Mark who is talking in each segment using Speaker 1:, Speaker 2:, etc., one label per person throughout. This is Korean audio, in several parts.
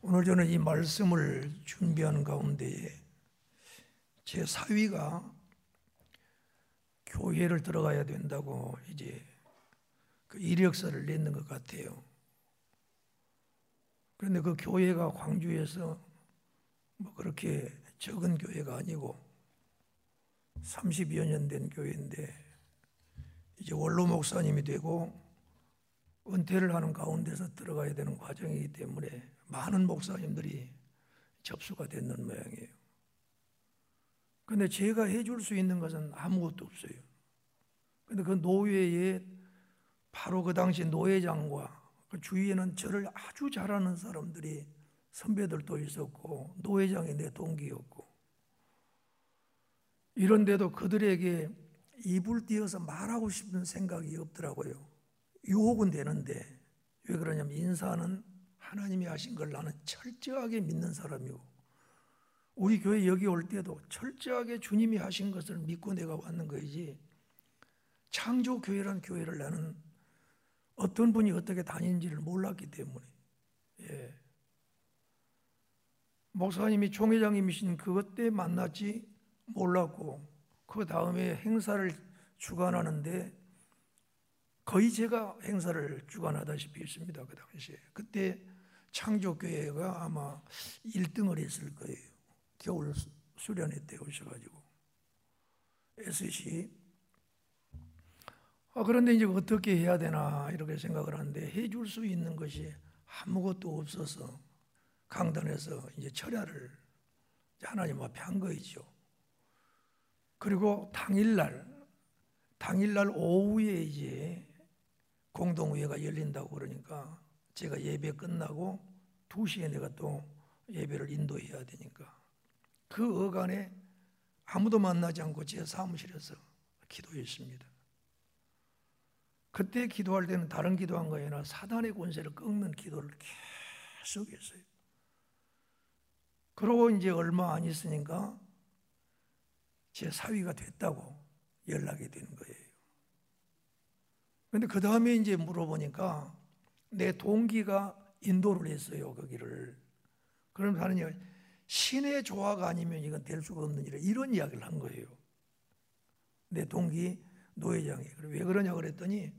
Speaker 1: 오늘 저는 이 말씀을 준비하는 가운데에 제 사위가 교회를 들어가야 된다고 이제 그 이력서를 냈는 것 같아요. 그런데 그 교회가 광주에서 뭐 그렇게 적은 교회가 아니고 30여 년 된 교회인데 이제 원로 목사님이 되고 은퇴를 하는 가운데서 들어가야 되는 과정이기 때문에 많은 목사님들이 접수가 됐는 모양이에요. 그런데 제가 해줄 수 있는 것은 아무것도 없어요. 그런데 그 노회에 바로 그 당시 노회장과 그 주위에는 저를 아주 잘하는 사람들이 선배들도 있었고 노회장이 내 동기였고, 이런데도 그들에게 입을 띄어서 말하고 싶은 생각이 없더라고요. 유혹은 되는데, 왜 그러냐면 인사는 하나님이 하신 걸 나는 철저하게 믿는 사람이고, 우리 교회 여기 올 때도 철저하게 주님이 하신 것을 믿고 내가 왔는 거이지, 창조교회라는 교회를 나는 어떤 분이 어떻게 다니는지를 몰랐기 때문에, 목사님이 총회장님이신 그것 때 만났지 몰랐고, 그 다음에 행사를 주관하는데 거의 제가 행사를 주관하다시피 했습니다. 그 당시에. 그때 창조교회가 아마 1등을 했을 거예요. 겨울 수련회 때 오셔가지고 SC. 그런데 이제 어떻게 해야 되나 이렇게 생각을 하는데, 해줄 수 있는 것이 아무것도 없어서 강단에서 이제 철야를 하나님 앞에 한 거이죠. 그리고 당일날 오후에 이제 공동회가 열린다고 그러니까 제가 예배 끝나고 2시에 내가 또 예배를 인도해야 되니까 그 어간에 아무도 만나지 않고 제 사무실에서 기도했습니다. 그때 기도할 때는 다른 기도한 거 아니라 사단의 권세를 꺾는 기도를 계속 했어요. 그러고 이제 얼마 안 있으니까 제 사위가 됐다고 연락이 되는 거예요. 그런데 그 다음에 이제 물어보니까 내 동기가 인도를 했어요, 거기를. 그럼 하는 이야기, 신의 조화가 아니면 이건 될 수가 없는 일이라, 이런 이야기를 한 거예요. 내 동기 노회장이. 왜 그러냐 그랬더니,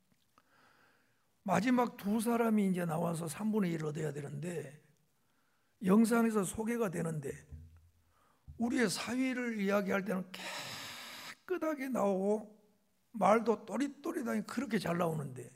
Speaker 1: 마지막 2사람이 이제 나와서 3분의 1을 얻어야 되는데 영상에서 소개가 되는데 우리의 사위를 이야기할 때는 깨끗하게 나오고 말도 또릿또릿하게 그렇게 잘 나오는데,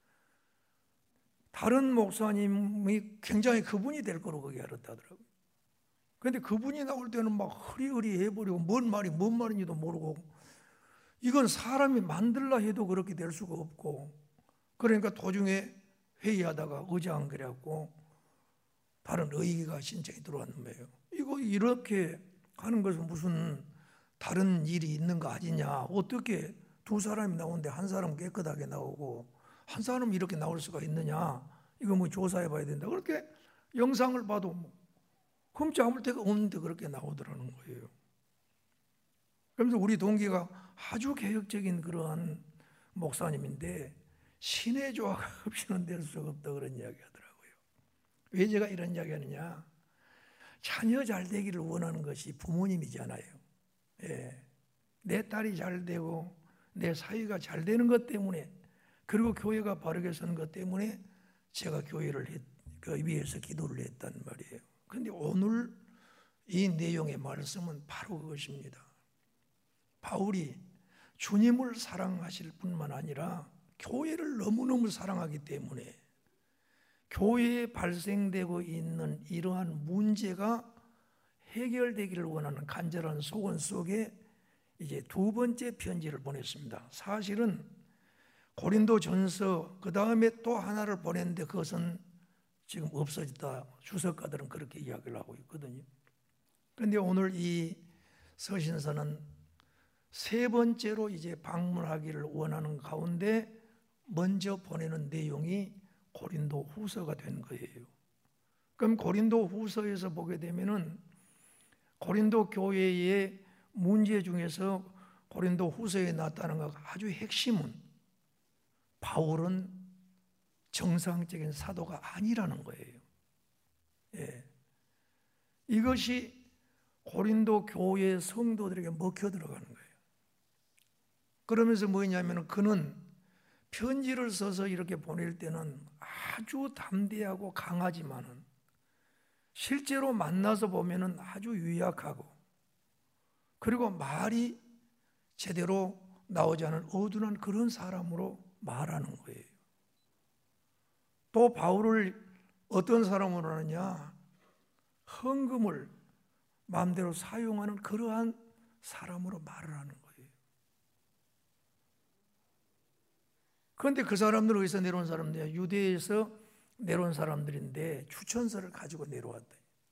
Speaker 1: 다른 목사님이 굉장히 그분이 될 거로 거기 알았다더라고요. 그런데 그분이 나올 때는 막 흐리흐리해버리고 뭔 말인지도 모르고, 이건 사람이 만들라 해도 그렇게 될 수가 없고, 그러니까 도중에 회의하다가 의자 안 그래갖고 다른 의의가 신청이 들어왔는 거예요. 이거 이렇게 하는 것은 무슨 다른 일이 있는 거 아니냐, 어떻게 2사람이 나오는데 1사람 깨끗하게 나오고 1사람 이렇게 나올 수가 있느냐, 이거 뭐 조사해 봐야 된다. 그렇게 영상을 봐도 뭐 흠집 아물 데가 없는데 그렇게 나오더라는 거예요. 그러면서 우리 동기가 아주 개혁적인 그러한 목사님인데 신의 조화가 없이는 될 수가 없다, 그런 이야기 하더라고요. 왜 제가 이런 이야기 하느냐, 자녀 잘 되기를 원하는 것이 부모님이잖아요. 내 딸이 잘 되고 내 사위가 잘 되는 것 때문에, 그리고 교회가 바르게 서는 것 때문에 제가 교회를 그 위해서 기도를 했단 말이에요. 그런데 오늘 이 내용의 말씀은 바로 그것입니다. 바울이 주님을 사랑하실 뿐만 아니라 교회를 너무너무 사랑하기 때문에 교회에 발생되고 있는 이러한 문제가 해결되기를 원하는 간절한 소원 속에 이제 2번째 편지를 보냈습니다. 사실은 고린도전서 그 다음에 또 하나를 보냈는데 그것은 지금 없어졌다, 주석가들은 그렇게 이야기를 하고 있거든요. 그런데 오늘 이 서신서는 3번째로 이제 방문하기를 원하는 가운데 먼저 보내는 내용이 고린도 후서가 된 거예요. 그럼 고린도 후서에서 보게 되면은 고린도 교회의 문제 중에서 고린도 후서에 나타난 것 아주 핵심은 바울은 정상적인 사도가 아니라는 거예요. 이것이 고린도 교회의 성도들에게 먹혀 들어가는 거예요. 그러면서 뭐냐면 그는 편지를 써서 이렇게 보낼 때는 아주 담대하고 강하지만은 실제로 만나서 보면은 아주 유약하고, 그리고 말이 제대로 나오지 않은 어둔한 그런 사람으로 말하는 거예요. 또 바울을 어떤 사람으로 하느냐? 헌금을 마음대로 사용하는 그러한 사람으로 말을 하는 거예요. 그런데 그 사람들은 어디서 내려온 사람들이야? 유대에서 내려온 사람들인데 추천서를 가지고 내려왔다.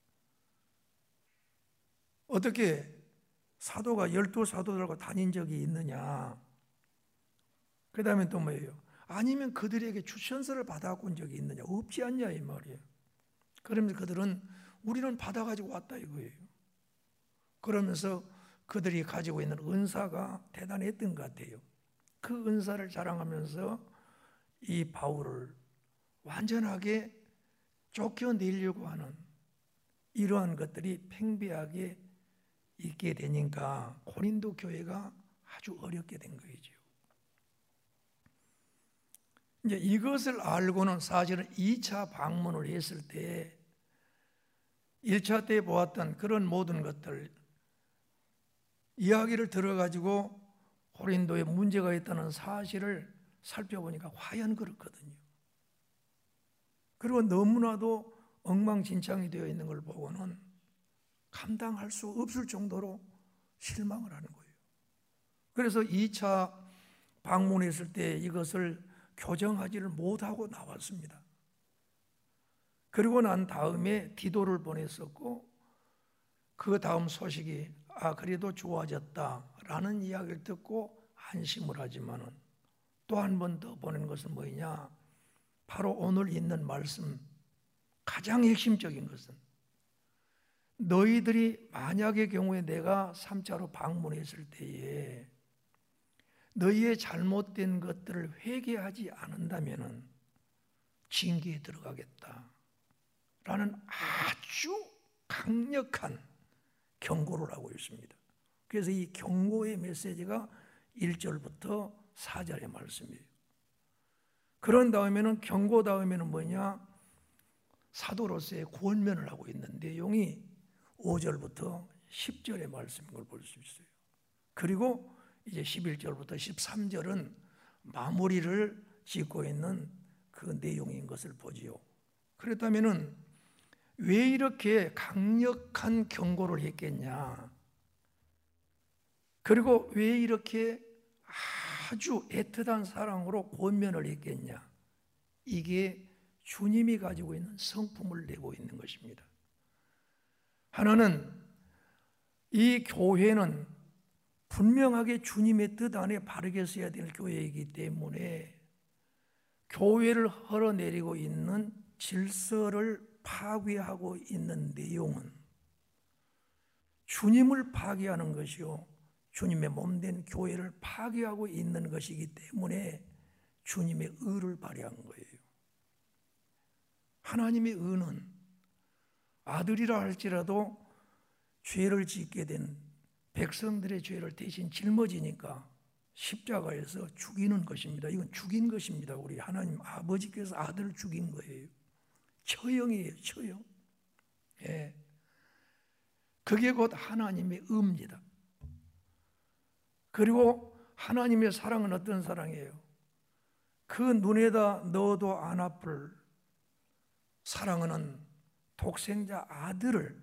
Speaker 1: 어떻게 사도가 12사도들과 다닌 적이 있느냐? 그 다음에 또 뭐예요? 아니면 그들에게 추천서를 받아온 적이 있느냐? 없지 않냐 이 말이에요. 그러면서 그들은 우리는 받아가지고 왔다 이거예요. 그러면서 그들이 가지고 있는 은사가 대단했던 것 같아요. 그 은사를 자랑하면서 이 바울을 완전하게 쫓겨내려고 하는 이러한 것들이 팽배하게 있게 되니까 고린도 교회가 아주 어렵게 된 거죠. 이제 이것을 알고는 사실은 2차 방문을 했을 때 1차 때 보았던 그런 모든 것들 이야기를 들어가지고 고린도에 문제가 있다는 사실을 살펴보니까 과연 그렇거든요. 그리고 너무나도 엉망진창이 되어 있는 걸 보고는 감당할 수 없을 정도로 실망을 하는 거예요. 그래서 2차 방문했을 때 이것을 교정하지를 못하고 나왔습니다. 그리고 난 다음에 디도를 보냈었고 그 다음 소식이 그래도 좋아졌다라는 이야기를 듣고 안심을 하지만은 또 한 번 더 보낸 것은 뭐냐? 바로 오늘 있는 말씀 가장 핵심적인 것은 너희들이 만약의 경우에 내가 3차로 방문했을 때에 너희의 잘못된 것들을 회개하지 않는다면은 징계에 들어가겠다 라는 아주 강력한 경고를 하고 있습니다. 그래서 이 경고의 메시지가 1절부터 4절의 말씀이에요. 그런 다음에는 경고 다음에는 뭐냐? 사도로서의 권면을 하고 있는 내용이 5절부터 10절의 말씀인 걸 볼 수 있어요. 그리고 이제 11절부터 13절은 마무리를 짓고 있는 그 내용인 것을 보지요. 그렇다면은 왜 이렇게 강력한 경고를 했겠냐? 그리고 왜 이렇게 아주 애틋한 사랑으로 권면을 했겠냐? 이게 주님이 가지고 있는 성품을 내고 있는 것입니다. 하나는 이 교회는 분명하게 주님의 뜻 안에 바르게 써야 될 교회이기 때문에 교회를 흘러내리고 있는 질서를 파괴하고 있는 내용은 주님을 파괴하는 것이요 주님의 몸된 교회를 파괴하고 있는 것이기 때문에 주님의 의를 발휘한 거예요. 하나님의 의는 아들이라 할지라도 죄를 짓게 된 백성들의 죄를 대신 짊어지니까 십자가에서 죽이는 것입니다. 이건 죽인 것입니다. 우리 하나님 아버지께서 아들을 죽인 거예요. 처형이에요. 처형. 예. 그게 곧 하나님의 의입니다. 그리고 하나님의 사랑은 어떤 사랑이에요? 그 눈에다 넣어도 안 아플 사랑하는 독생자 아들을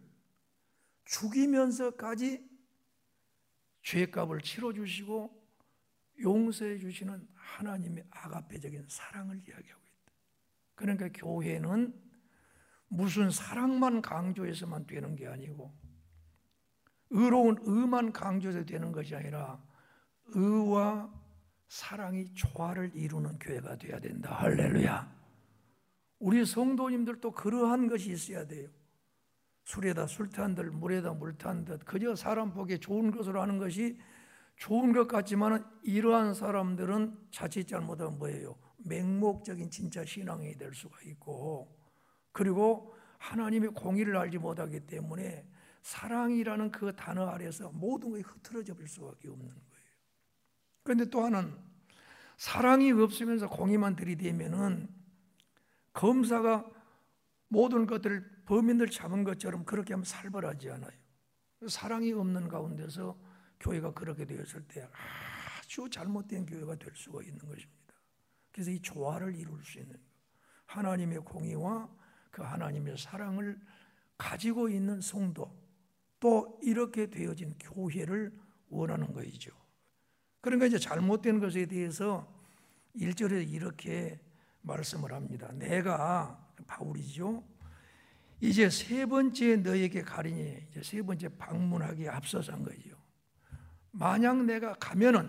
Speaker 1: 죽이면서까지 죄값을 치러주시고 용서해 주시는 하나님의 아가페적인 사랑을 이야기하고 있다. 그러니까 교회는 무슨 사랑만 강조해서만 되는 게 아니고 의로운 의만 강조해서 되는 것이 아니라 의와 사랑이 조화를 이루는 교회가 되어야 된다. 할렐루야. 우리 성도님들도 그러한 것이 있어야 돼요. 술에다 술 탄 듯 물에다 물 탄 듯 그저 사람 보기에 좋은 것으로 하는 것이 좋은 것 같지만 이러한 사람들은 자칫 잘못하면 뭐예요? 맹목적인 진짜 신앙이 될 수가 있고 그리고 하나님의 공의를 알지 못하기 때문에 사랑이라는 그 단어 아래서 모든 것이 흐트러져 볼 수밖에 없는 거예요. 그런데 또 하나는 사랑이 없으면서 공의만 들이대면은 검사가 모든 것들을 범인들 잡은 것처럼 그렇게 하면 살벌하지 않아요. 사랑이 없는 가운데서 교회가 그렇게 되었을 때 아주 잘못된 교회가 될 수가 있는 것입니다. 그래서 이 조화를 이룰 수 있는 하나님의 공의와 그 하나님의 사랑을 가지고 있는 성도, 또 이렇게 되어진 교회를 원하는 것이죠. 그러니까 이제 잘못된 것에 대해서 1절에 이렇게 말씀을 합니다. 내가, 바울이죠, 이제 세 번째 너에게 가리니, 이제 세 번째 방문하기에 앞서서 한 거죠. 만약 내가 가면은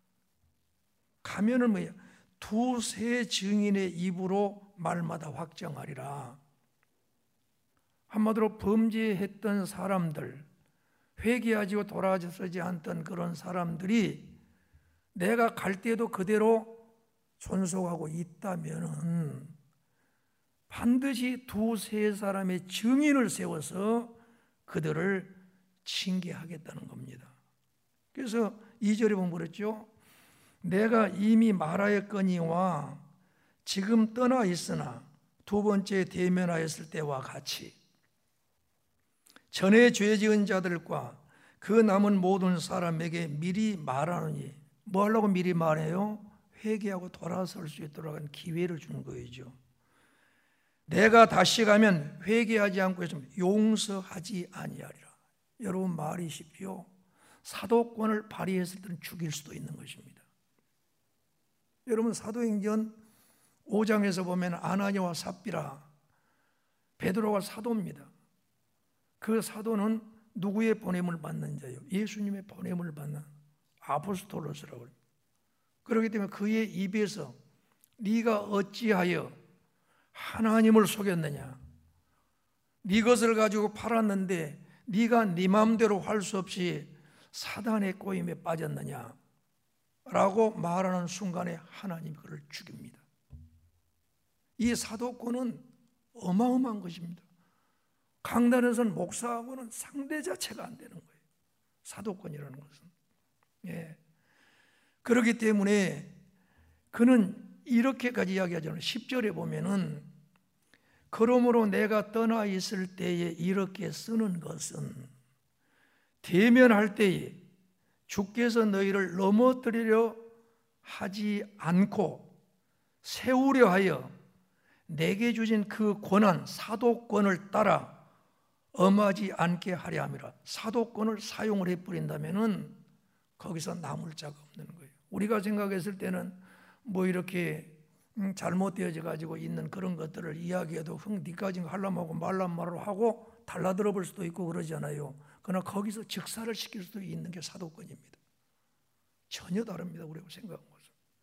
Speaker 1: 뭐야? 두세 증인의 입으로 말마다 확정하리라. 한마디로 범죄했던 사람들, 회개하지고 돌아서지 않던 그런 사람들이 내가 갈 때도 그대로 존속하고 있다면은 반드시 두세 사람의 증인을 세워서 그들을 징계하겠다는 겁니다. 그래서 2절에 보면 그랬죠. 내가 이미 말하였거니와 지금 떠나 있으나 두 번째 대면하였을 때와 같이 전에 죄 지은 자들과 그 남은 모든 사람에게 미리 말하노니, 뭐 하려고 미리 말해요? 회개하고 돌아설 수 있도록 하는 기회를 주는 거죠. 내가 다시 가면 회개하지 않고 있으면 용서하지 아니하리라. 여러분 말이십시오. 사도권을 발휘했을 때는 죽일 수도 있는 것입니다. 여러분 사도행전 5장에서 보면 아나니아와 삽비라, 베드로가 사도입니다. 그 사도는 누구의 보냄을 받는 자요? 예수님의 보냄을 받는 아포스톨로스라고 합니다. 그렇기 때문에 그의 입에서 네가 어찌하여 하나님을 속였느냐, 네 것을 가지고 팔았는데 네가 네 마음대로 할 수 없이 사단의 꼬임에 빠졌느냐 라고 말하는 순간에 하나님이 그를 죽입니다. 이 사도권은 어마어마한 것입니다. 강단에서는 목사하고는 상대 자체가 안 되는 거예요. 사도권이라는 것은. 예. 그렇기 때문에 그는 이렇게까지 이야기하잖아요. 10절에 보면은 그러므로 내가 떠나 있을 때에 이렇게 쓰는 것은 대면할 때에 주께서 너희를 넘어뜨리려 하지 않고 세우려 하여 내게 주신 그 권한, 사도권을 따라 엄하지 않게 하려 함이라. 사도권을 사용을 해버린다면은 거기서 남을 자가 없는 거예요. 우리가 생각했을 때는 뭐 이렇게 잘못되어져 가지고 있는 그런 것들을 이야기해도 니까지 하려면 하고 말란 말을 하고 달라들어 볼 수도 있고 그러잖아요. 그러나 거기서 즉사를 시킬 수도 있는 게 사도권입니다. 전혀 다릅니다. 우리가 생각한 것은.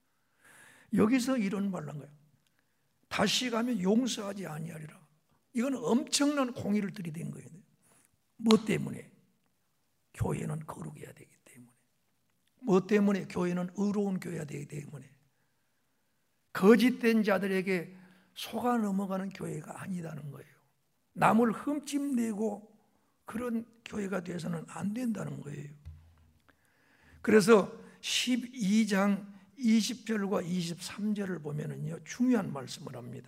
Speaker 1: 여기서 이런 말을 한 거예요. 다시 가면 용서하지 아니하리라. 이건 엄청난 공의를 들이댄 거예요. 뭐 때문에? 교회는 거룩해야 되기 때문에. 뭐 때문에? 교회는 의로운 교회가 되기 때문에. 거짓된 자들에게 속아 넘어가는 교회가 아니다는 거예요. 남을 흠집내고 그런 교회가 돼서는 안 된다는 거예요. 그래서 12장 20절과 23절을 보면은요, 중요한 말씀을 합니다.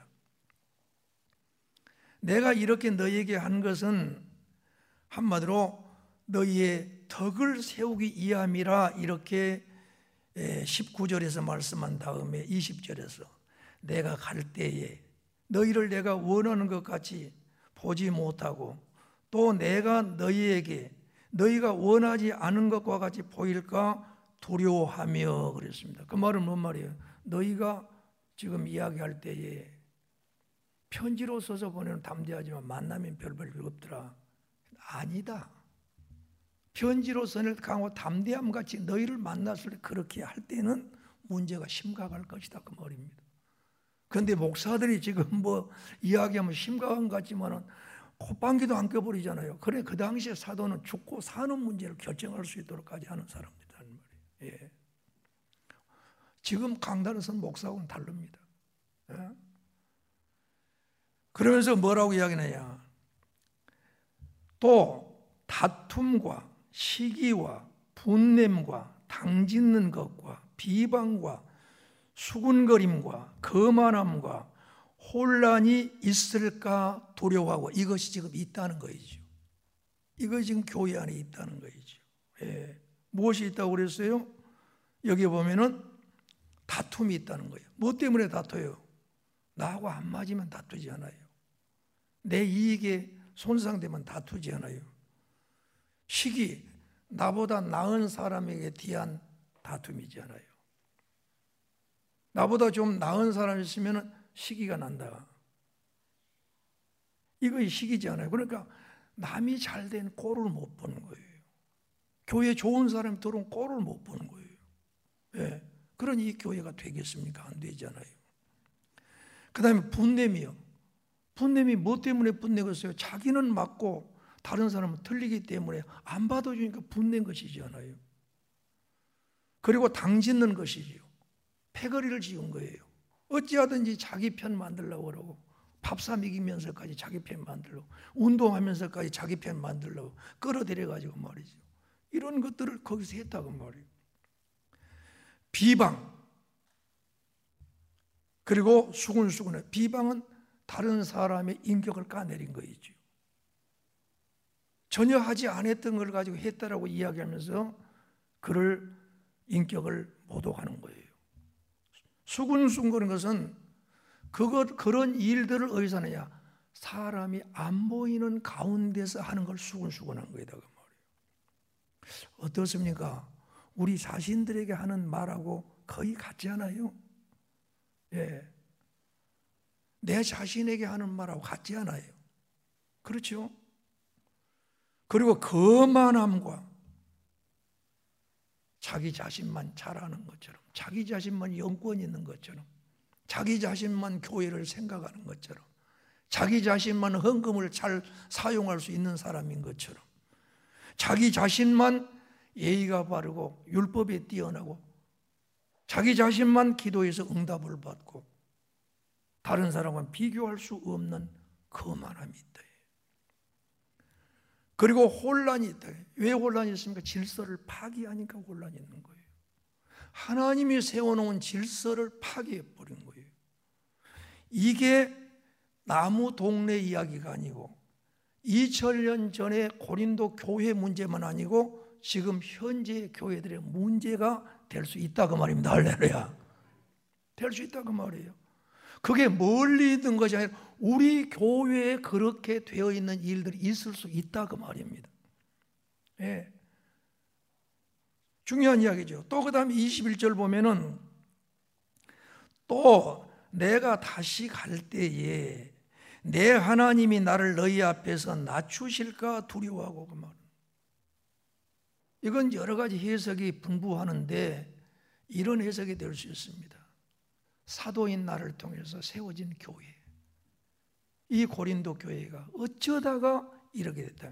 Speaker 1: 내가 이렇게 너희에게 한 것은 한마디로 너희의 덕을 세우기 위함이라, 이렇게 19절에서 말씀한 다음에 20절에서 내가 갈 때에 너희를 내가 원하는 것 같이 보지 못하고 또 내가 너희에게 너희가 원하지 않은 것과 같이 보일까 두려워하며 그랬습니다. 그 말은 뭔 말이에요? 너희가 지금 이야기할 때에 편지로 써서 보내는 담대하지만 만나면 별 볼 일 없더라. 아니다. 편지로 써낼 강하고 담대함 같이 너희를 만났을 때 그렇게 할 때는 문제가 심각할 것이다, 그 말입니다. 그런데 목사들이 지금 뭐 이야기하면 심각한 것 같지만은 콧방귀도 안 껴버리잖아요. 그래 그 당시에 사도는 죽고 사는 문제를 결정할 수 있도록까지 하는 사람들이라는 말이에요. 예. 지금 강단에서는 목사하고는 다릅니다. 예? 그러면서 뭐라고 이야기하느냐? 또 다툼과 시기와 분냄과 당짓는 것과 비방과 수군거림과 거만함과 혼란이 있을까 두려워하고, 이것이 지금 있다는 거이죠. 이것이 지금 교회 안에 있다는 거이죠. 예. 무엇이 있다고 그랬어요? 여기 보면은 다툼이 있다는 거예요. 뭐 때문에 다퉈요? 나하고 안 맞으면 다투지 않아요. 내 이익에 손상되면 다투지 않아요. 시기, 나보다 나은 사람에게 대한 다툼이지 않아요. 나보다 좀 나은 사람이 있으면 시기가 난다. 이거 시기지 않아요. 그러니까 남이 잘된 꼴을 못 보는 거예요. 교회 좋은 사람이 들어온 꼴을 못 보는 거예요. 예. 그러니 이 교회가 되겠습니까? 안 되잖아요. 그 다음에 분냄이요. 분냄이 뭐 때문에 분내겠어요? 자기는 맞고 다른 사람은 틀리기 때문에 안 받아주니까 분낸 것이지 않아요. 그리고 당짓는 것이지요. 패거리를 지은 거예요. 어찌하든지 자기 편 만들려고 그러고, 밥사 먹이면서까지 자기 편 만들려고, 운동하면서까지 자기 편 만들려고 끌어들여가지고 말이죠. 이런 것들을 거기서 했다고 말이에요. 비방, 그리고 수군수군해. 비방은 다른 사람의 인격을 까내린 거이죠. 전혀 하지 않았던 걸 가지고 했다라고 이야기하면서 그를 인격을 모독하는 거예요. 수군수군거리는 것은 그런 일들을 어디서 하느냐? 사람이 안 보이는 가운데서 하는 걸 수군수군한 거이다 그 말이에요. 어떻습니까? 우리 자신들에게 하는 말하고 거의 같지 않아요? 예. 내 자신에게 하는 말하고 같지 않아요. 그렇죠? 그리고 거만함과 자기 자신만 잘하는 것처럼, 자기 자신만 영권 있는 것처럼, 자기 자신만 교회를 생각하는 것처럼, 자기 자신만 헌금을 잘 사용할 수 있는 사람인 것처럼, 자기 자신만 예의가 바르고 율법에 뛰어나고, 자기 자신만 기도해서 응답을 받고 다른 사람과 비교할 수 없는 거만함이 있다. 그리고 혼란이 있다. 왜 혼란이 있습니까? 질서를 파기하니까 혼란이 있는 거예요. 하나님이 세워놓은 질서를 파기해버린 거예요. 이게 나무 동네 이야기가 아니고 2000년 전에 고린도 교회 문제만 아니고 지금 현재 교회들의 문제가 될 수 있다 그 말입니다. 할렐루야. 될 수 있다 그 말이에요. 그게 멀리 있는 것이 아니라 우리 교회에 그렇게 되어 있는 일들이 있을 수 있다 그 말입니다. 예. 중요한 이야기죠. 또 그 다음에 21절 보면은 또 내가 다시 갈 때에 내 하나님이 나를 너희 앞에서 낮추실까 두려워하고 그 말. 이건 여러 가지 해석이 분분하는데 이런 해석이 될 수 있습니다. 사도인 나를 통해서 세워진 교회, 이 고린도 교회가 어쩌다가 이렇게 됐다.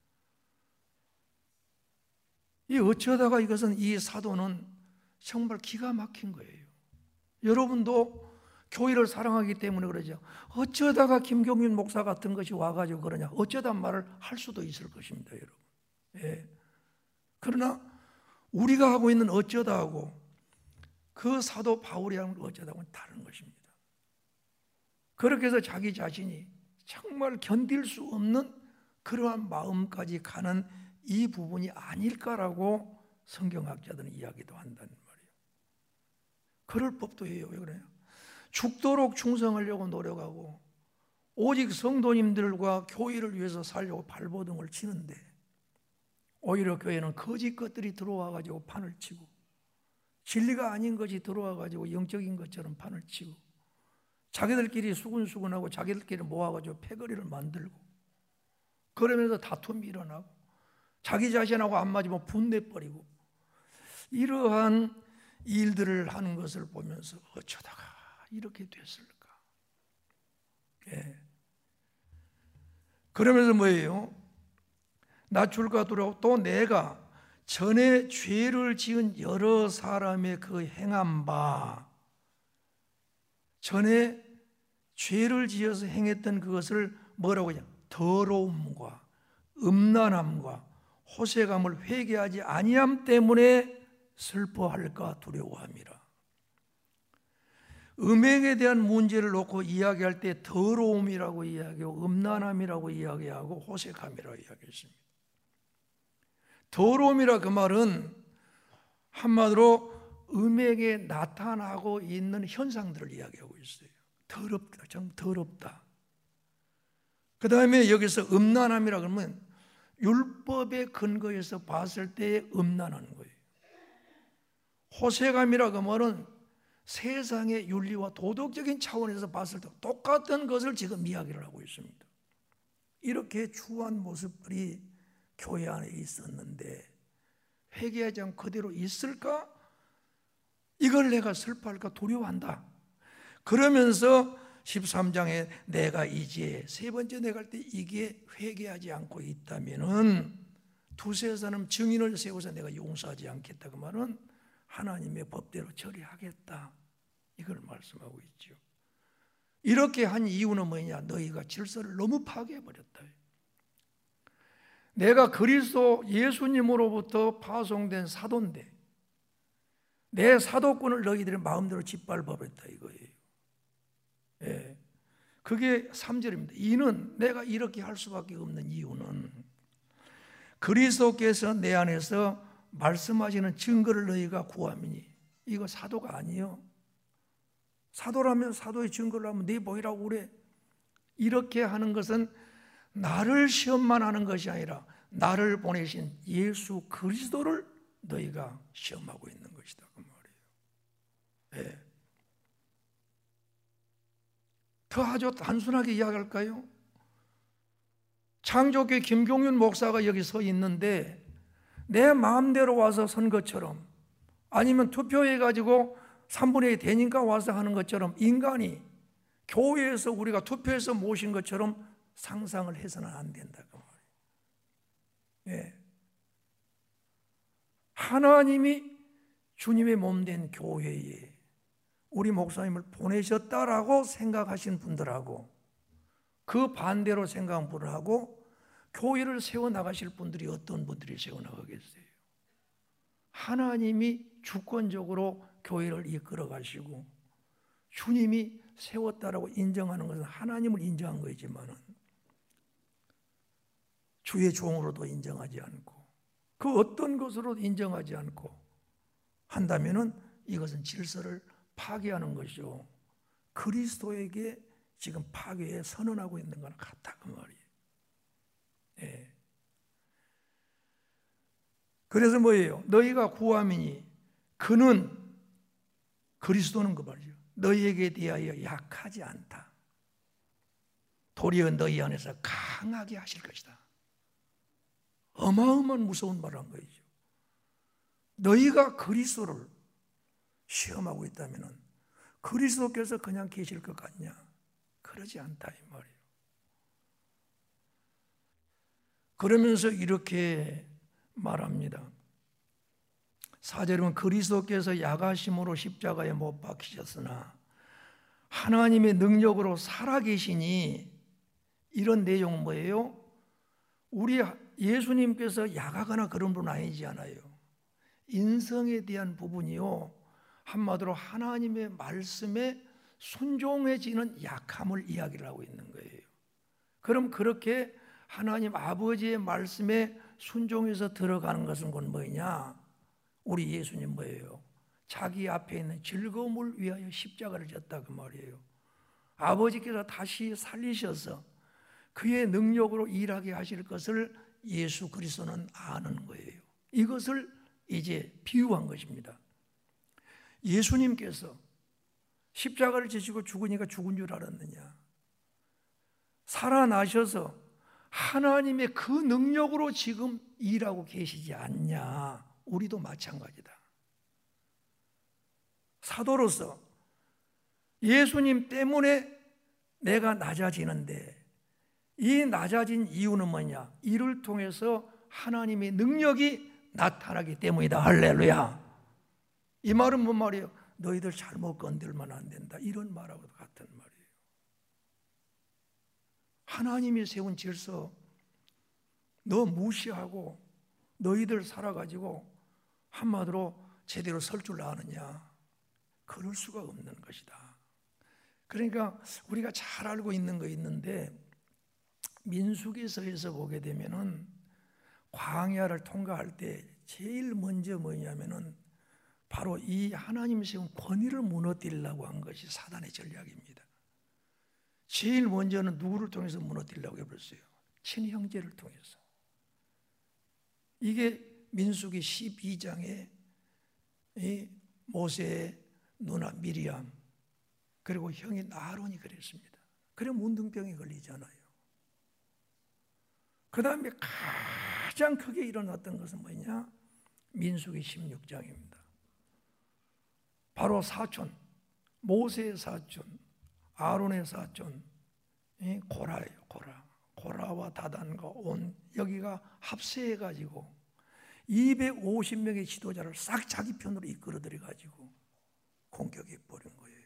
Speaker 1: 이 어쩌다가 이것은 이 사도는 정말 기가 막힌 거예요. 여러분도 교회를 사랑하기 때문에 그러죠. 어쩌다가 김경윤 목사 같은 것이 와가지고 그러냐. 어쩌다 말을 할 수도 있을 것입니다, 여러분. 예. 그러나 우리가 하고 있는 어쩌다하고 그 사도 바울이 하는 어쩌다하고는 다른 것입니다. 그렇게 해서 자기 자신이 정말 견딜 수 없는 그러한 마음까지 가는 이 부분이 아닐까라고 성경학자들은 이야기도 한다는 말이에요. 그럴 법도 해요. 왜 그래요? 죽도록 충성하려고 노력하고 오직 성도님들과 교회를 위해서 살려고 발버둥을 치는데 오히려 교회는 거짓 것들이 들어와가지고 판을 치고 진리가 아닌 것이 들어와가지고 영적인 것처럼 판을 치고 자기들끼리 수군수군하고 자기들끼리 모아가지고 패거리를 만들고 그러면서 다툼이 일어나고 자기 자신하고 안 맞으면 분내버리고 이러한 일들을 하는 것을 보면서 어쩌다가 이렇게 됐을까? 예. 그러면서 뭐예요? 낮출까 두려워. 또 내가 전에 죄를 지은 여러 사람의 그 행한 바, 전에 죄를 지어서 행했던 그것을 뭐라고 하냐? 더러움과 음란함과 호색함을 회개하지 아니함 때문에 슬퍼할까 두려워함이라. 음행에 대한 문제를 놓고 이야기할 때 더러움이라고 이야기하고 음란함이라고 이야기하고 호색함이라고 이야기했습니다. 더러움이라 그 말은 한마디로 음행에 나타나고 있는 현상들을 이야기하고 있어요. 더럽다, 참 더럽다. 그 다음에 여기서 음란함이라 그러면 율법의 근거에서 봤을 때 음란한 거예요. 호색함이라 그 말은 세상의 윤리와 도덕적인 차원에서 봤을 때 똑같은 것을 지금 이야기를 하고 있습니다. 이렇게 추한 모습들이 교회 안에 있었는데 회개하지 않고 그대로 있을까? 이걸 내가 슬퍼할까 두려워한다. 그러면서 13장에 내가 이제 세 번째 내가 할 때 이게 회개하지 않고 있다면은 두세 사람 증인을 세워서 내가 용서하지 않겠다. 그 말은 하나님의 법대로 처리하겠다. 이걸 말씀하고 있죠. 이렇게 한 이유는 뭐냐? 너희가 질서를 너무 파괴해버렸다. 내가 그리스도 예수님으로부터 파송된 사도인데 내 사도권을 너희들의 마음대로 짓밟아버렸다 이거예요. 예. 그게 3절입니다. 이는 내가 이렇게 할 수밖에 없는 이유는 그리스도께서 내 안에서 말씀하시는 증거를 너희가 구함이니. 이거 사도가 아니에요. 사도라면 사도의 증거를 하면 네 보이라고 그래. 이렇게 하는 것은 나를 시험만 하는 것이 아니라 나를 보내신 예수 그리스도를 너희가 시험하고 있는 것이다 그 말이에요. 네. 더 아주 단순하게 이야기할까요? 창조교회 김경윤 목사가 여기 서 있는데 내 마음대로 와서 선 것처럼 아니면 투표해가지고 3분의 2 되니까 와서 하는 것처럼 인간이 교회에서 우리가 투표해서 모신 것처럼 상상을 해서는 안 된다 그 말이에요. 예. 하나님이 주님의 몸된 교회에 우리 목사님을 보내셨다라고 생각하신 분들하고 그 반대로 생각한 분하고 교회를 세워나가실 분들이 어떤 분들이 세워나가겠어요? 하나님이 주권적으로 교회를 이끌어 가시고 주님이 세웠다라고 인정하는 것은 하나님을 인정한 거지만은 주의 종으로도 인정하지 않고 그 어떤 것으로도 인정하지 않고 한다면은 이것은 질서를 파괴하는 것이요. 그리스도에게 지금 파괴에 선언하고 있는 건 같다 그 말이에요. 예. 그래서 뭐예요? 너희가 구함이니 그는 그리스도는 그 말이죠. 너희에게 대하여 약하지 않다. 도리어 너희 안에서 강하게 하실 것이다. 어마어마한 무서운 말을 한 거죠. 너희가 그리스도를 시험하고 있다면 그리스도께서 그냥 계실 것 같냐? 그러지 않다 이 말이에요. 그러면서 이렇게 말합니다. 4절은 그리스도께서 야가심으로 십자가에 못 박히셨으나 하나님의 능력으로 살아계시니 이런 내용은 뭐예요? 우리 예수님께서 야가거나 그런 분 아니지 않아요. 인성에 대한 부분이요. 한마디로 하나님의 말씀에 순종해지는 약함을 이야기를 하고 있는 거예요. 그럼 그렇게 하나님 아버지의 말씀에 순종해서 들어가는 것은 곧 뭐냐? 우리 예수님 뭐예요? 자기 앞에 있는 즐거움을 위하여 십자가를 졌다 그 말이에요. 아버지께서 다시 살리셔서 그의 능력으로 일하게 하실 것을 예수 그리스도는 아는 거예요. 이것을 이제 비유한 것입니다. 예수님께서 십자가를 지시고 죽으니까 죽은 줄 알았느냐? 살아나셔서 하나님의 그 능력으로 지금 일하고 계시지 않냐? 우리도 마찬가지다. 사도로서 예수님 때문에 내가 낮아지는데 이 낮아진 이유는 뭐냐? 이를 통해서 하나님의 능력이 나타나기 때문이다. 할렐루야. 이 말은 뭔 말이에요? 너희들 잘못 건들면 안 된다. 이런 말하고도 같은 말이에요. 하나님이 세운 질서 너 무시하고 너희들 살아가지고 한마디로 제대로 설 줄 아느냐? 그럴 수가 없는 것이다. 그러니까 우리가 잘 알고 있는 거 있는데 민수기서에서 보게 되면은 광야를 통과할 때 제일 먼저 뭐냐면은 바로 이 하나님이 세운 권위를 무너뜨리려고 한 것이 사단의 전략입니다. 제일 먼저는 누구를 통해서 무너뜨리려고 해버렸어요? 친형제를 통해서. 이게 민수기 12장에 이 모세의 누나 미리암 그리고 형인 아론이 그랬습니다. 그래 문둥병에 걸리잖아요. 그 다음에 가장 크게 일어났던 것은 뭐냐? 민수기 16장입니다. 바로 사촌, 모세의 사촌, 아론의 사촌, 고라예요. 고라와 다단과 온 여기가 합세해가지고 250명의 지도자를 싹 자기 편으로 이끌어들여가지고 공격해 버린 거예요.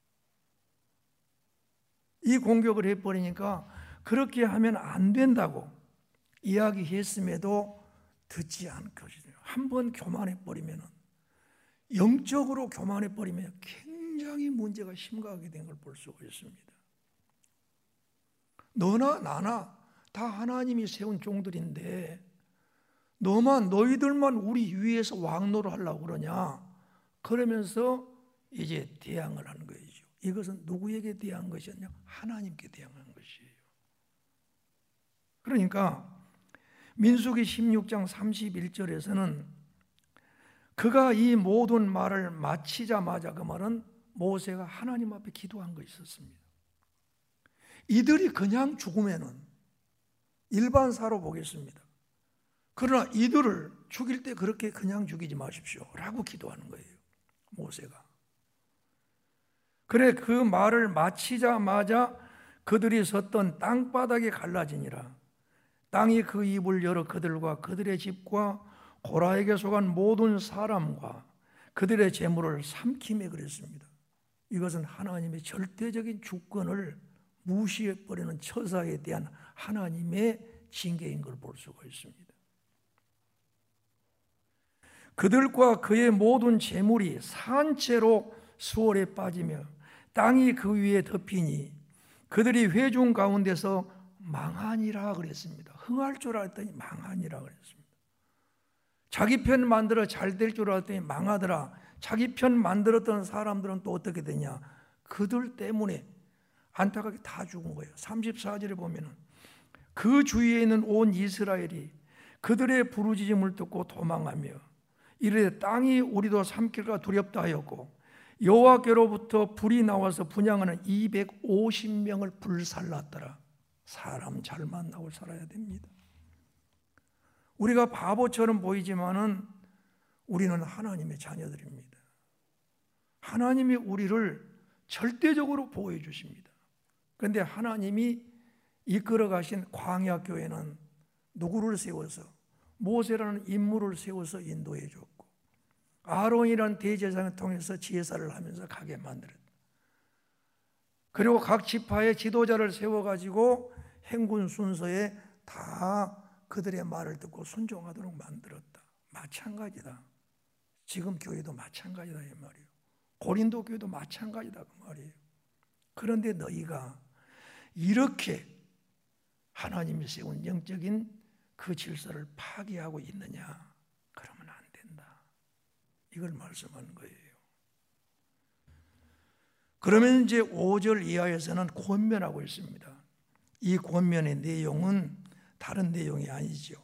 Speaker 1: 이 공격을 해버리니까 그렇게 하면 안 된다고 이야기했음에도 듣지 않거든요. 한번 교만해버리면 영적으로 교만해버리면 굉장히 문제가 심각하게 된 걸 볼 수가 있습니다. 너나 나나 다 하나님이 세운 종들인데 너희들만 우리 위에서 왕노를 하려고 그러냐? 그러면서 이제 대항을 하는 거죠. 이것은 누구에게 대항한 것이었냐? 하나님께 대항한 것이에요. 그러니까 민수기 16장 31절에서는 그가 이 모든 말을 마치자마자 그 말은 모세가 하나님 앞에 기도한 것이 있었습니다. 이들이 그냥 죽으면은 일반사로 보겠습니다. 그러나 이들을 죽일 때 그렇게 그냥 죽이지 마십시오 라고 기도하는 거예요, 모세가. 그래 그 말을 마치자마자 그들이 섰던 땅바닥이 갈라지니라. 땅이 그 입을 열어 그들과 그들의 집과 고라에게 속한 모든 사람과 그들의 재물을 삼키매 그랬습니다. 이것은 하나님의 절대적인 주권을 무시해버리는 처사에 대한 하나님의 징계인 걸 볼 수가 있습니다. 그들과 그의 모든 재물이 산채로 수월에 빠지며 땅이 그 위에 덮이니 그들이 회중 가운데서 망하니라 그랬습니다. 흥할 줄 알았더니 망하니라 그랬습니다. 자기 편 만들어 잘 될 줄 알았더니 망하더라. 자기 편 만들었던 사람들은 또 어떻게 되냐? 그들 때문에 안타깝게 다 죽은 거예요. 34절에 보면 그 주위에 있는 온 이스라엘이 그들의 부르짖음을 듣고 도망하며 이르되 땅이 우리도 삼킬까 두렵다 하였고 여호와께로부터 불이 나와서 분향하는 250명을 불살랐더라. 사람 잘 만나고 살아야 됩니다. 우리가 바보처럼 보이지만은 우리는 하나님의 자녀들입니다. 하나님이 우리를 절대적으로 보호해 주십니다. 그런데 하나님이 이끌어 가신 광야 교회는 누구를 세워서 모세라는 인물을 세워서 인도해 줬고 아론이라는 대제사장을 통해서 제사를 하면서 가게 만들었다. 그리고 각 지파의 지도자를 세워가지고 행군 순서에 다 그들의 말을 듣고 순종하도록 만들었다. 마찬가지다. 지금 교회도 마찬가지다 이 말이에요. 고린도 교회도 마찬가지다 그 말이에요. 그런데 너희가 이렇게 하나님이 세운 영적인 그 질서를 파괴하고 있느냐? 그러면 안 된다. 이걸 말씀하는 거예요. 그러면 이제 5절 이하에서는 권면하고 있습니다. 이 권면의 내용은 다른 내용이 아니죠.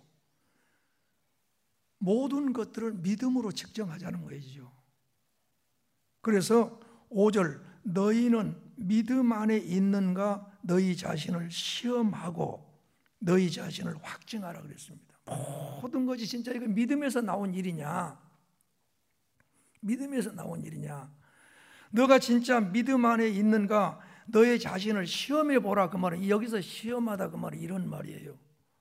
Speaker 1: 모든 것들을 믿음으로 측정하자는 거죠. 그래서 5절 너희는 믿음 안에 있는가 너희 자신을 시험하고 너희 자신을 확증하라 그랬습니다. 모든 것이 진짜 이거 믿음에서 나온 일이냐? 믿음에서 나온 일이냐? 너가 진짜 믿음 안에 있는가 너의 자신을 시험해 보라 그 말은 여기서 시험하다 그 말은 이런 말이에요.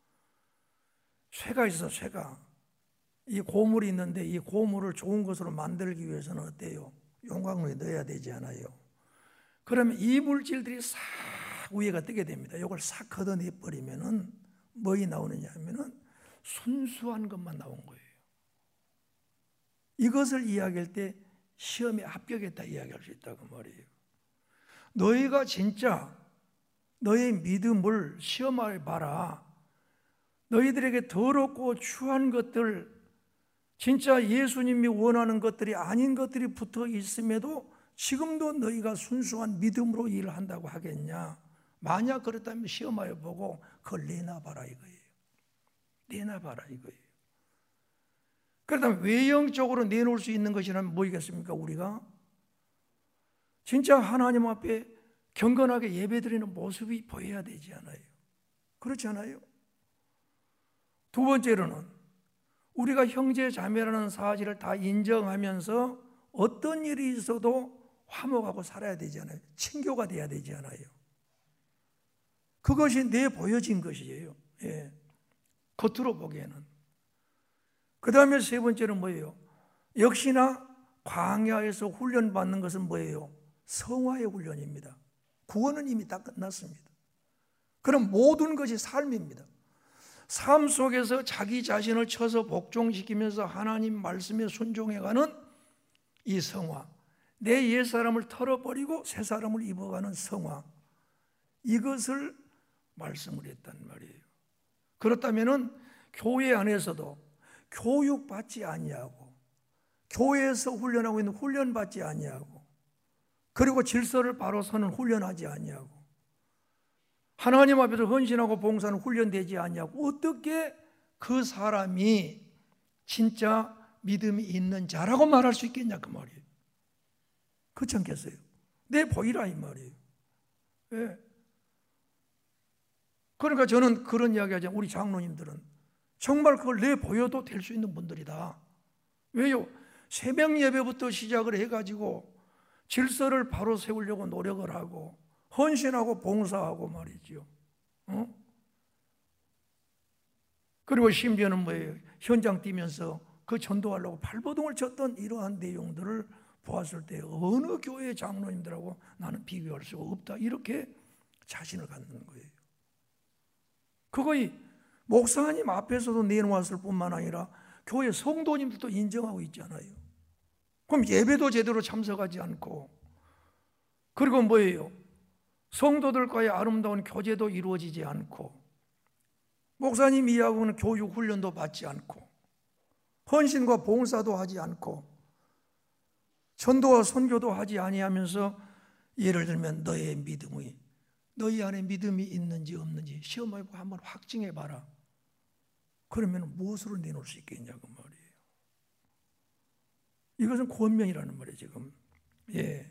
Speaker 1: 쇠가 있어 쇠가. 이 고물이 있는데 이 고물을 좋은 것으로 만들기 위해서는 어때요? 용광로에 넣어야 되지 않아요? 그러면 이 물질들이 싹 위에가 뜨게 됩니다. 이걸 싹 걷어내 버리면은 뭐이 나오느냐 하면은 순수한 것만 나온 거예요. 이것을 이야기할 때 시험에 합격했다 이야기할 수 있다고 말이에요. 너희가 진짜 너의 믿음을 시험해 봐라. 너희들에게 더럽고 추한 것들, 진짜 예수님이 원하는 것들이 아닌 것들이 붙어 있음에도 지금도 너희가 순수한 믿음으로 일을 한다고 하겠냐? 만약 그렇다면 시험하여 보고 그걸 내놔봐라 이거예요. 내놔봐라 이거예요. 그렇다면 외형적으로 내놓을 수 있는 것이라면 뭐겠습니까? 우리가 진짜 하나님 앞에 경건하게 예배드리는 모습이 보여야 되지 않아요? 그렇지 않아요? 두 번째로는 우리가 형제 자매라는 사실을 다 인정하면서 어떤 일이 있어도 화목하고 살아야 되지 않아요? 친교가 돼야 되지 않아요? 그것이 내보여진 것이에요. 예. 겉으로 보기에는. 그 다음에 세 번째는 뭐예요? 역시나 광야에서 훈련받는 것은 뭐예요? 성화의 훈련입니다. 구원은 이미 다 끝났습니다. 그럼 모든 것이 삶입니다. 삶 속에서 자기 자신을 쳐서 복종시키면서 하나님 말씀에 순종해가는 이 성화, 내 옛사람을 털어버리고 새 사람을 입어가는 성화, 이것을 말씀을 했단 말이에요. 그렇다면 교회 안에서도 교육받지 아니하고 교회에서 훈련하고 있는 훈련받지 아니하고 그리고 질서를 바로 서는 훈련하지 아니하고 하나님 앞에서 헌신하고 봉사는 훈련되지 아니하고 어떻게 그 사람이 진짜 믿음이 있는 자라고 말할 수 있겠냐 그 말이에요. 그렇지 않겠어요? 내 보이라 이 말이에요. 예. 그러니까 저는 그런 이야기 하죠. 우리 장로님들은 정말 그걸 내 보여도 될 수 있는 분들이다. 왜요? 새벽 예배부터 시작을 해가지고 질서를 바로 세우려고 노력을 하고 헌신하고 봉사하고 말이죠. 그리고 심지어는 뭐예요? 현장 뛰면서 그 전도하려고 발버둥을 쳤던 이러한 내용들을 보았을 때 어느 교회 장로님들하고 나는 비교할 수가 없다. 이렇게 자신을 갖는 거예요. 그거이 목사님 앞에서도 내놓았을 뿐만 아니라 교회 성도님들도 인정하고 있잖아요. 그럼 예배도 제대로 참석하지 않고 그리고 뭐예요? 성도들과의 아름다운 교제도 이루어지지 않고 목사님 이하고는 교육 훈련도 받지 않고 헌신과 봉사도 하지 않고 전도와 선교도 하지 아니하면서 예를 들면 너희 안에 믿음이 있는지 없는지 시험해보고 한번 확증해봐라. 그러면 무엇으로 내놓을 수 있겠냐고 말이에요. 이것은 권면이라는 말이에요 지금. 예.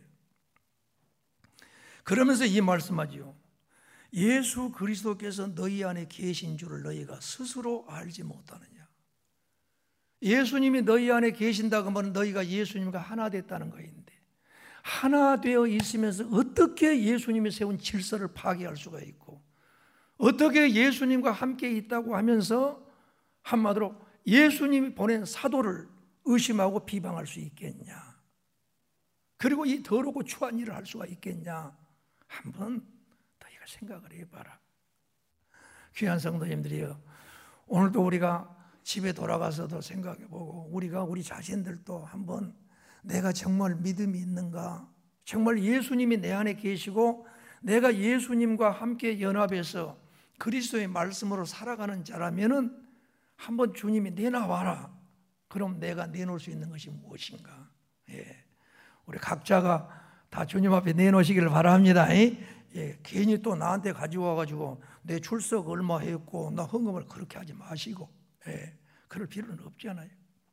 Speaker 1: 그러면서 이 말씀하지요. 예수 그리스도께서 너희 안에 계신 줄을 너희가 스스로 알지 못하느냐. 예수님이 너희 안에 계신다고 하면 너희가 예수님과 하나 됐다는 것인데 하나 되어 있으면서 어떻게 예수님이 세운 질서를 파괴할 수가 있고 어떻게 예수님과 함께 있다고 하면서 한마디로 예수님이 보낸 사도를 의심하고 비방할 수 있겠냐. 그리고 이 더럽고 추한 일을 할 수가 있겠냐. 한번 너희가 생각을 해봐라. 귀한 성도님들이요, 오늘도 우리가 집에 돌아가서도 생각해보고 우리가 우리 자신들도 한번 내가 정말 믿음이 있는가, 정말 예수님이 내 안에 계시고 내가 예수님과 함께 연합해서 그리스도의 말씀으로 살아가는 자라면은 한번 주님이 내놔와라. 그럼 내가 내놓을 수 있는 것이 무엇인가. 예. 우리 각자가 다 주님 앞에 내놓으시기를 바랍니다. 예. 괜히 또 나한테 가지고 와가지고 내 출석 얼마 했고 나 헌금을 그렇게 하지 마시고, 예. 그럴 필요는 없잖아요.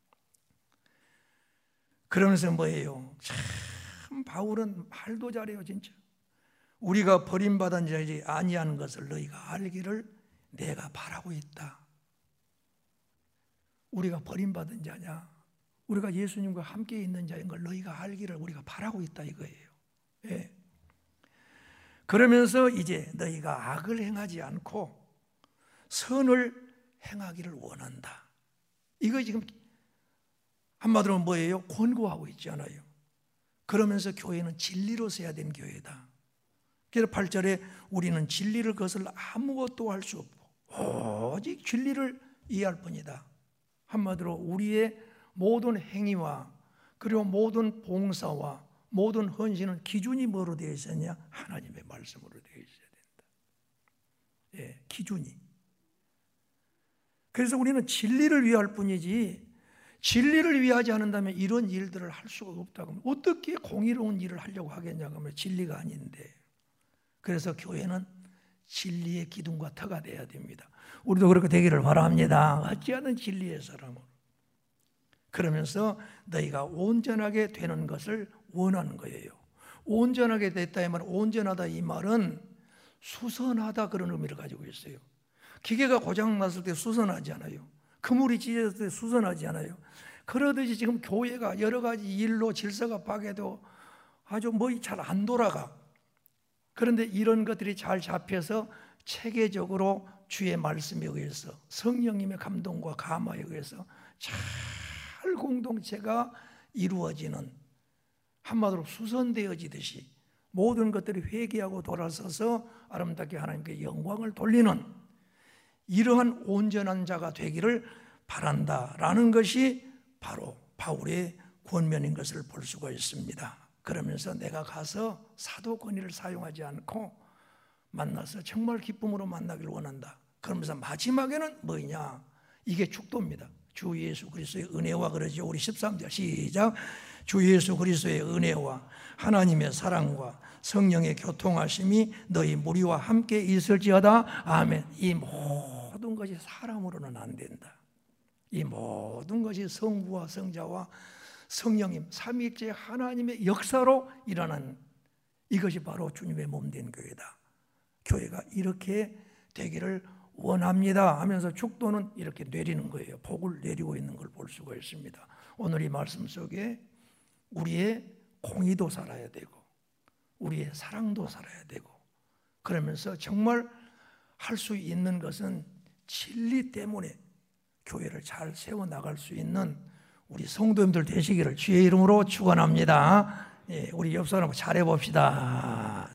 Speaker 1: 그러면서 뭐예요? 참 바울은 말도 잘해요 진짜. 우리가 버림받은 자이지 아니하는 것을 너희가 알기를 내가 바라고 있다. 우리가 버림받은 자냐, 우리가 예수님과 함께 있는 자인 걸 너희가 알기를 우리가 바라고 있다 이거예요. 예. 그러면서 이제 너희가 악을 행하지 않고 선을 행하기를 원한다. 이거 지금 한마디로 뭐예요? 권고하고 있잖아요. 그러면서 교회는 진리로 서야 된 교회다. 그래서 8절에 우리는 진리를 거슬러 아무것도 할 수 없고 오직 진리를 이해할 뿐이다. 한마디로 우리의 모든 행위와 그리고 모든 봉사와 모든 헌신은 기준이 뭐로 되어 있었냐? 하나님의 말씀으로 되어 있어야 된다. 예, 기준이. 그래서 우리는 진리를 위할 뿐이지 진리를 위하지 않는다면 이런 일들을 할 수가 없다고. 어떻게 공의로운 일을 하려고 하겠냐고 하면 진리가 아닌데. 그래서 교회는 진리의 기둥과 터가 되어야 됩니다. 우리도 그렇게 되기를 바랍니다. 어찌하는 진리의 사람으로. 그러면서 너희가 온전하게 되는 것을 원하는 거예요. 온전하게 됐다 이 말은, 온전하다 이 말은 수선하다 그런 의미를 가지고 있어요. 기계가 고장났을 때 수선하지 않아요. 그물이 찢어졌을 때 수선하지 않아요. 그러듯이 지금 교회가 여러 가지 일로 질서가 파괴도 아주 잘 안 돌아가. 그런데 이런 것들이 잘 잡혀서 체계적으로 주의 말씀에 의해서 성령님의 감동과 감화에 의해서 잘 공동체가 이루어지는, 한마디로 수선되어지듯이 모든 것들이 회개하고 돌아서서 아름답게 하나님께 영광을 돌리는 이러한 온전한 자가 되기를 바란다라는 것이 바로 바울의 권면인 것을 볼 수가 있습니다. 그러면서 내가 가서 사도 권위를 사용하지 않고 만나서 정말 기쁨으로 만나기를 원한다. 그러면서 마지막에는 뭐냐? 이게 축도입니다. 주 예수 그리스도의 은혜와, 그러죠. 우리 13절 시작. 주 예수 그리스도의 은혜와 하나님의 사랑과 성령의 교통하심이 너희 무리와 함께 있을지어다. 아멘. 이 모든 것이 사람으로는 안 된다. 이 모든 것이 성부와 성자와 성령님 삼위일체 하나님의 역사로 일어난, 이것이 바로 주님의 몸된 교회다. 교회가 이렇게 되기를 원합니다 하면서 축도는 이렇게 내리는 거예요. 복을 내리고 있는 걸 볼 수가 있습니다. 오늘 이 말씀 속에 우리의 공의도 살아야 되고 우리의 사랑도 살아야 되고, 그러면서 정말 할 수 있는 것은 진리 때문에 교회를 잘 세워나갈 수 있는 우리 성도님들 되시기를 주의 이름으로 축원합니다. 우리 옆 사람 잘해봅시다.